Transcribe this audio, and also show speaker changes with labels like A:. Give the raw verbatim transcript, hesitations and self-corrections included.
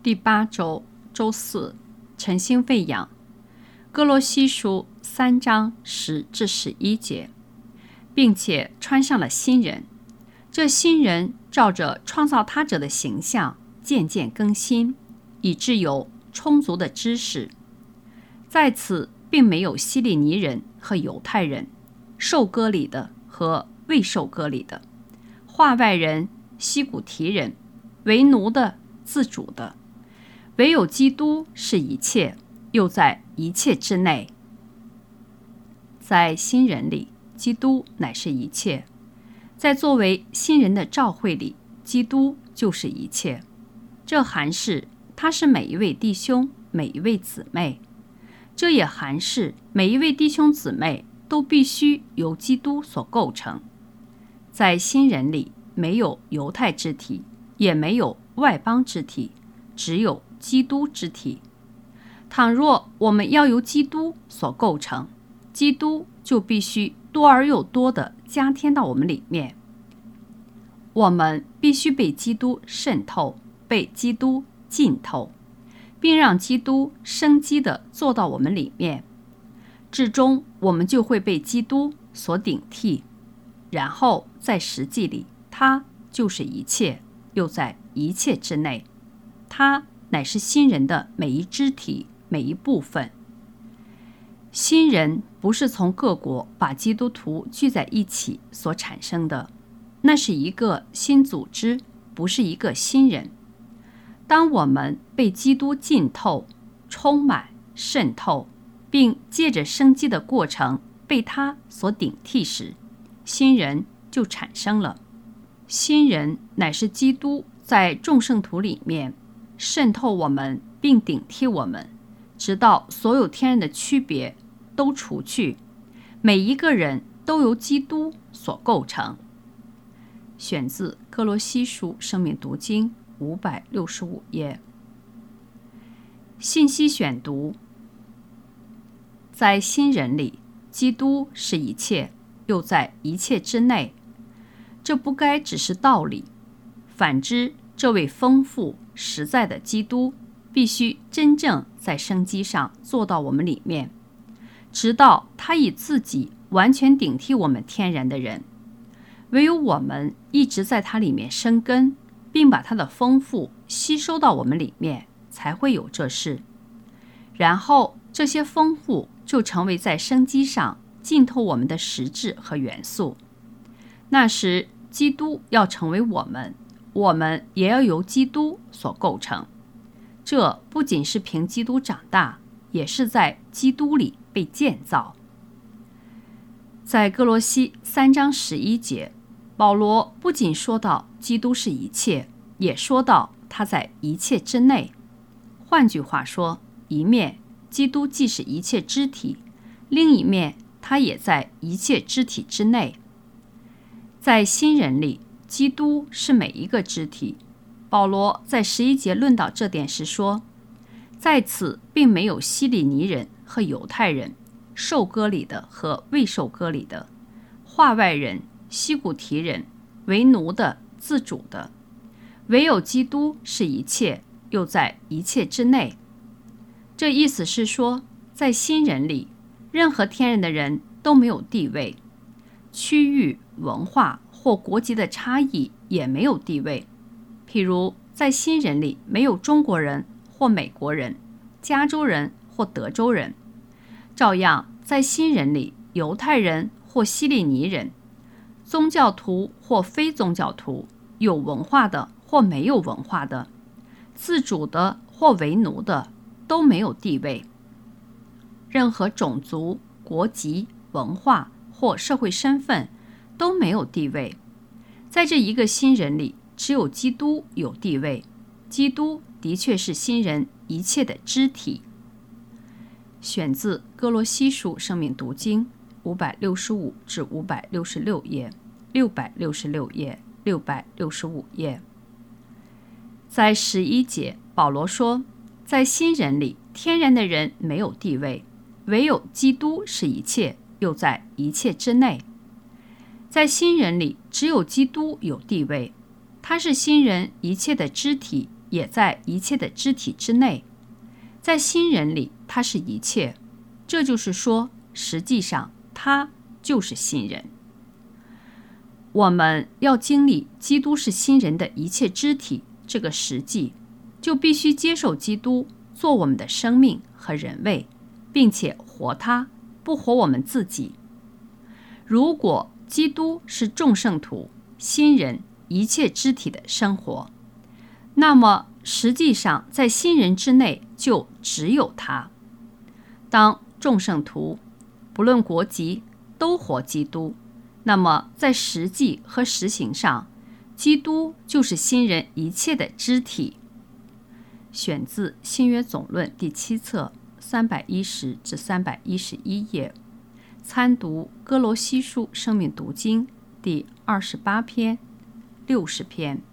A: 第八周周四，晨星喂养。哥罗西书三章十至十一节，并且穿上了新人。这新人照着创造他者的形象渐渐更新，以致有充足的知识。在此并没有希利尼人和犹太人，受割礼的和未受割礼的，化外人、西古提人，为奴的、自主的，唯有基督是一切，又在一切之内。在新人里，基督乃是一切；在作为新人的召会里，基督就是一切。这含是他是每一位弟兄、每一位姊妹；这也含是每一位弟兄姊妹都必须由基督所构成。在新人里，没有犹太肢体，也没有外邦肢体，只有基督肢体。倘若我们要由基督所构成，基督就必须多而又多地加添到我们里面。我们必须被基督渗透，被基督浸透，并让基督生机地做到我们里面。至终我们就会被基督所顶替，然后在实际里，他就是一切，又在一切之内。他乃是新人的每一肢体，每一部分。新人不是从各国把基督徒聚在一起所产生的，那是一个新组织，不是一个新人。当我们被基督浸透、充满、渗透，并借着生机的过程被他所顶替时，新人就产生了。新人乃是基督在众圣徒里面渗透我们，并顶替我们，直到所有天然的区别都除去，每一个人都由基督所构成。选自哥罗西书生命读经五百六十五页。信息选读。在新人里，基督是一切，又在一切之内。这不该只是道理，反之，这位丰富实在的基督必须真正在生机上做到我们里面，直到他以自己完全顶替我们天然的人。唯有我们一直在他里面生根，并把他的丰富吸收到我们里面，才会有这事。然后这些丰富就成为在生机上浸透我们的实质和元素。那时基督要成为我们，我们也要由基督所构成。这不仅是凭基督长大，也是在基督里被建造。在哥罗西三章十一节，保罗不仅说到基督是一切，也说到他在一切之内。换句话说，一面基督既是一切肢体，另一面他也在一切肢体之内。在新人里，基督是每一个肢体。保罗在十一节论到这点时说，在此并没有希利尼人和犹太人，受割礼的和未受割礼的，化外人、西古提人，为奴的、自主的，唯有基督是一切，又在一切之内。这意思是说，在新人里，任何天然的人都没有地位，区域、文化或国籍的差异也没有地位。譬如在新人里没有中国人或美国人、加州人或德州人，照样在新人里犹太人或希利尼人、宗教徒或非宗教徒，有文化的或没有文化的，自主的或为奴的，都没有地位。任何种族、国籍、文化或社会身份都没有地位。在这一个新人里，只有基督有地位。基督的确是新人一切的肢体。选自哥罗西书生命读经五百六十五至五百六十六页、六百六十六页、六百六十五页。在十一节，保罗说，在新人里，天然的人没有地位，唯有基督是一切，又在一切之内。在新人里，只有基督有地位，他是新人一切的肢体， 也在一切的肢体之内，在新人里他是一切，这就是说，实际上他就是新人。我们要经历基督是新人的一切肢体这个实际，就必须接受基督做我们的生命和人位，并且活他，不活我们自己。如果基督是众圣徒、新人一切肢体的生活，那么实际上在新人之内就只有他。当众圣徒不论国籍都活基督，那么在实际和实行上，基督就是新人一切的肢体。选自新约总论第七册三百一十至三百一十一页，参读哥罗西书生命读经第二十八篇、六十篇。